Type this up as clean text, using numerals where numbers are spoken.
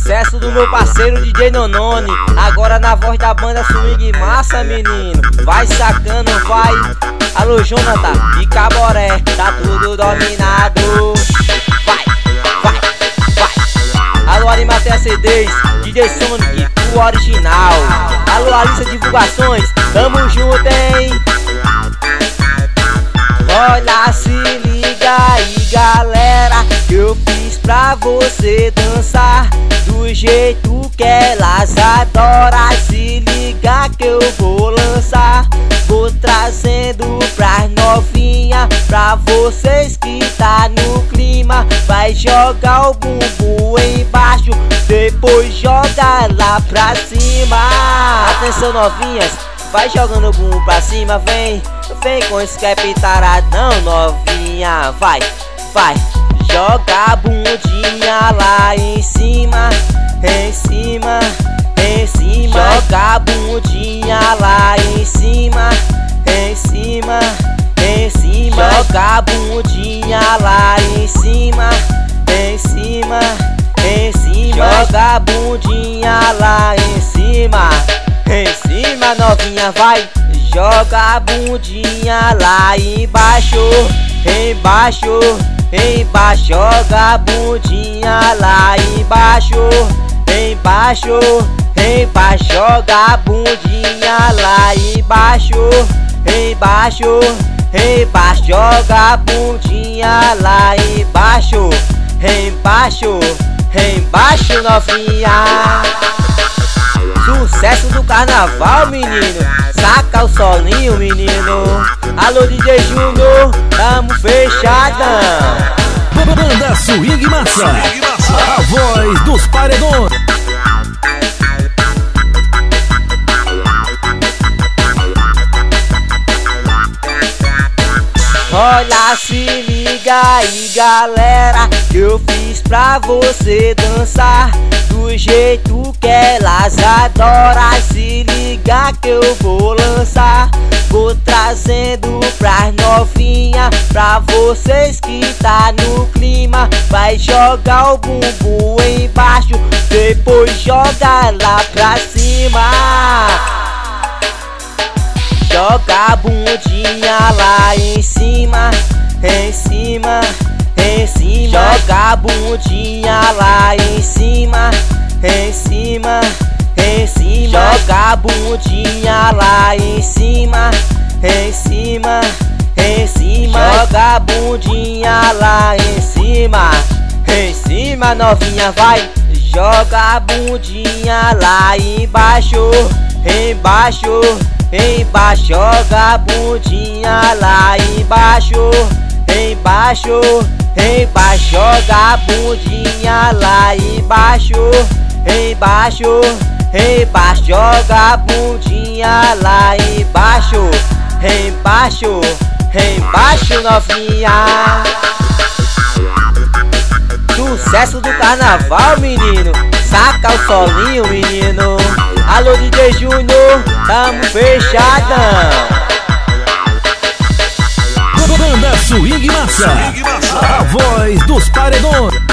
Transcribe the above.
Sucesso do meu parceiro DJ Nonone. Agora na voz da banda Swing Massa, menino. Vai sacando, vai. Alô, Jonathan e Caboré, tá tudo dominado. Vai, vai, vai. Alô, Arimatea CDs, DJ Sonic, o original. Alô, Alissa Divulgações, tamo junto, hein? Olha, se liga aí, galera, que eu fiz pra você dançar do jeito que elas adoram. Se liga que eu vou lançar, vou trazendo pras novinha, pra vocês que tá no clima. Vai jogar o bumbum embaixo, depois joga lá pra cima. Atenção, novinhas, vai jogando o bumbum pra cima, vem. Vem com esse cap taradão, novinha. Vai, vai. Joga a bundinha lá em cima, em cima, em cima. Joga a bundinha lá em cima, em cima, em cima. Joga a bundinha lá em cima, em cima, em cima. Joga a bundinha lá em cima, novinha, vai. Joga a bundinha lá embaixo, embaixo, embaixo. Joga a bundinha lá embaixo, embaixo, embaixo. Joga a bundinha lá embaixo, embaixo, embaixo. Joga a bundinha lá embaixo, embaixo, embaixo, novinha. Sucesso do carnaval, menino. Saca o solinho, menino. Alô, DJ Júnior, tamo fechadão. Banda Swing Massa, a voz dos paredões. Olha, se liga aí, galera, que eu fiz pra você dançar do jeito que elas adoram. Se liga que eu vou lançar, vou trazendo pras novinha, pra vocês que tá no clima. Vai jogar o bumbum embaixo, depois joga lá pra cima. Joga a bundinha lá em cima, em cima, em cima. Joga a bundinha lá em cima, em cima, em cima. Joga a bundinha lá em cima, em cima, em cima. Joga a bundinha lá em cima, novinha, vai. Joga a bundinha lá embaixo, embaixo, embaixo. Joga a bundinha lá embaixo, embaixo, embaixo. Joga a bundinha lá embaixo, embaixo, embaixo. Joga a bundinha lá embaixo, embaixo, embaixo, novinha. Sucesso do carnaval, menino. Saca o solinho, menino. Alô, DJ Júnior, tamo fechadão. Banda Swing Massa, a voz dos paredões.